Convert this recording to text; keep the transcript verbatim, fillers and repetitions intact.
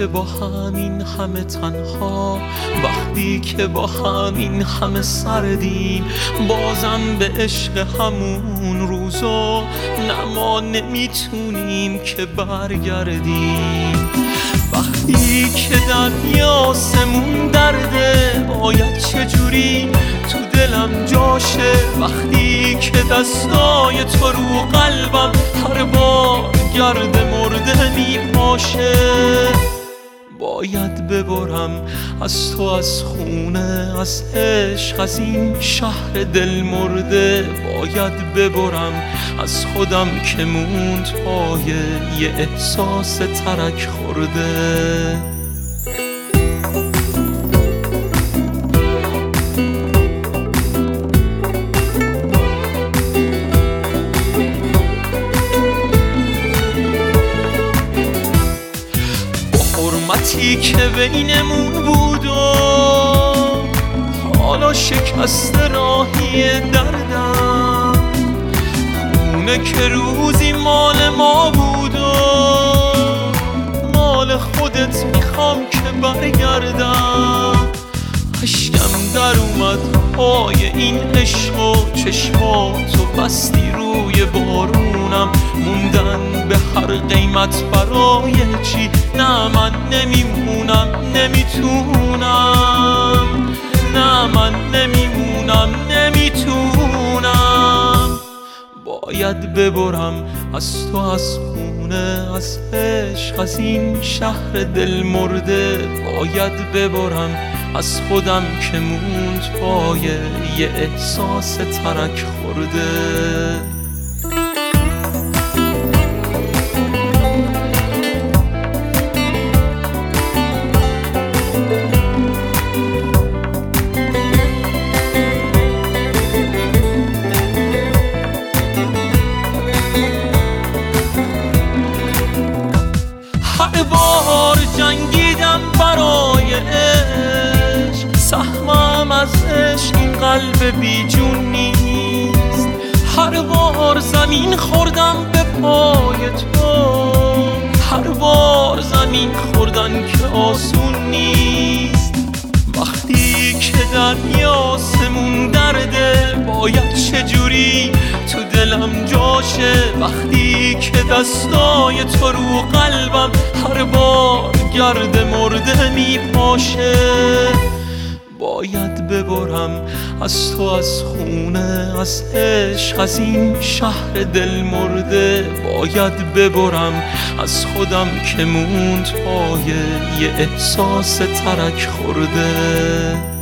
که با همین همه تنها، وقتی که با همین همه سردیم، بازم به عشق همون روزا نه ما نمیتونیم که برگردیم. وقتی که دریاسمون درده، باید چجوری تو دلم جاشه؟ وقتی که دستای تو رو قلبم هر بار گرد مرده میپاشه، باید ببرم از تو، از خونه، از عشق، از این شهر دل مرده. باید ببرم از خودم که موند پای یه احساس ترک خورده. حرمتی که بینمون بود و حالا شکست راهی دردم، خونه که روزی مال ما بود و مال خودت میخوام که برگردم. اشکم در اومد پای این عشق و چشماتو بستی روی بارونم، موندن به هر قیمت برای چی؟ نه من نمیمونم، نمیتونم، نه من نمیمونم، نمیتونم. باید ببرم از تو، از خونه، از عشق، از این شهر دل مرده. باید ببرم از خودم که موند پای یه احساس ترک خورده. هر بار جنگیدم برای عشق، سهمم از عشق این قلب بیجون نیست. هر بار زمین خوردم به پای تو، هر بار زمین خوردن که آسون نیست. وقتی که دریاسمون درده، باید چجوری تو دلم جاشه؟ وقتی که دستای تو رو قلبم هر بار گرد مرده میپاشه، باید ببرم از تو، از خونه، از عشق، از این شهر دل مرده. باید ببرم از خودم که موند پای یه احساس ترک خورده.